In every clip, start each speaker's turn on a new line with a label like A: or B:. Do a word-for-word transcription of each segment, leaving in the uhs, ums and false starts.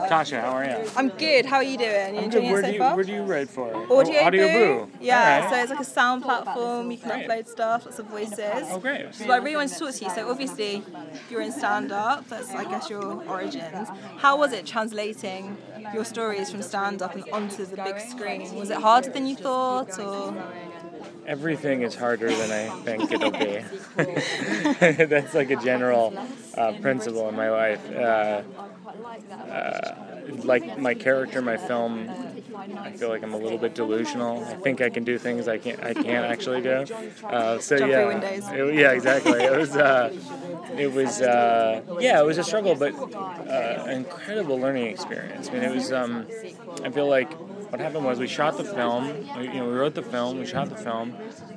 A: Tasha, how are you?
B: I'm good. How are you doing? You
A: I'm good.
B: enjoying
A: Where
B: it
A: do
B: so
A: you
B: far?
A: Where do you write for?
B: Audio,
A: oh, Audio
B: Boo.
A: Boo.
B: Yeah,
A: All right.
B: so it's like a sound platform. You can
A: Great.
B: upload stuff, lots of voices.
A: Oh, great.
B: So I really wanted to talk to you. So obviously, you're in stand-up. That's, I guess, your origins. How was it translating your stories from stand-up and onto the big screen? Was it harder than you thought, or?
A: Everything is harder than I think it'll be. That's like a general uh, principle in my life. Uh, uh, like my character in my film, I feel like I'm a little bit delusional. I think I can do things I can't. I can't actually do. Uh, so
B: Jump
A: yeah,
B: through windows.
A: it, yeah, exactly. It was. Uh, it was. Uh, yeah, it was a struggle, but uh, an incredible learning experience. I mean, it was. Um, I feel like what happened was we shot the film. We, you know, we wrote the film. We shot the film.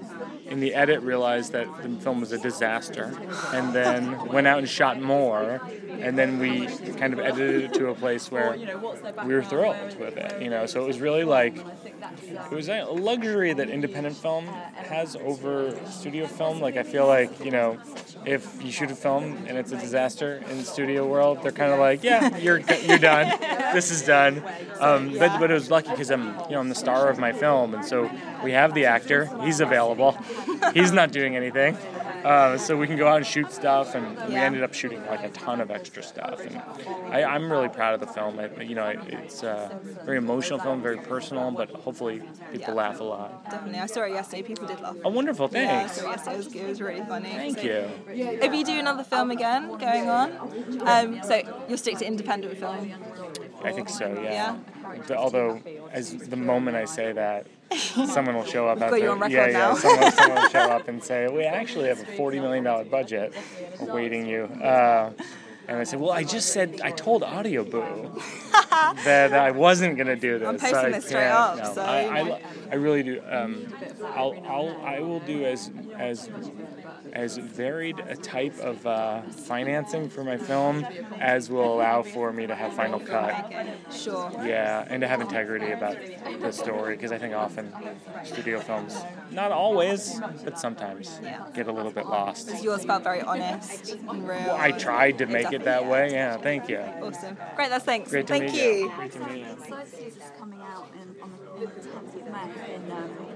A: In the edit, realized that the film was a disaster, and then went out and shot more, and then we kind of edited it to a place where we were thrilled with it, you know. So it was really like it was a luxury that independent film has over studio film. Like I feel like, you know, if you shoot a film and it's a disaster in the studio world, they're kind of like, yeah, you're you're done. This is done. Um, but but it was lucky because I'm you know I'm the star of my film, and so we have the actor. He's available. He's not doing anything. Uh, so we can go out and shoot stuff, and we ended up shooting like a ton of extra stuff. And I, I'm really proud of the film. I, you know, it's a very emotional film, very personal, but hopefully people
B: Yeah.
A: laugh a lot.
B: Definitely. I saw it yesterday. People did laugh.
A: Oh, wonderful!
B: Yeah, I
A: Thanks.
B: saw it yesterday. It was, it was really funny.
A: Thank
B: So,
A: you.
B: If you do another film again, going on, um, so you'll stick to independent film.
A: I think so. Yeah.
B: Yeah.
A: The- although, as the moment I say that, someone will show up.
B: Got
A: at
B: you
A: the,
B: on record
A: yeah,
B: now.
A: yeah. Someone, someone will show up and say, "We actually have a forty million dollar budget awaiting you." Uh, and I said, "Well, I just said I told Audio Boo that I wasn't going to do this."
B: I'm posting
A: so I
B: this straight
A: can't-
B: up,
A: no,
B: so,
A: I,
B: you
A: I,
B: know.
A: I really do. Um, I'll, I'll, I will do as as as varied a type of uh, financing for my film as will allow for me to have final cut.
B: Sure.
A: Yeah, and to have integrity about the story, because I think often studio films, not always, but sometimes,
B: Yeah.
A: get a little bit lost.
B: Yours felt very honest and real.
A: Well, I tried to make it that way. Yeah, thank you.
B: Awesome. Great, that's thanks.
A: Great to
B: Thank
A: meet
B: you.
A: you. Great to meet you.
C: Side Seas is coming out in, on the tenth of May in um,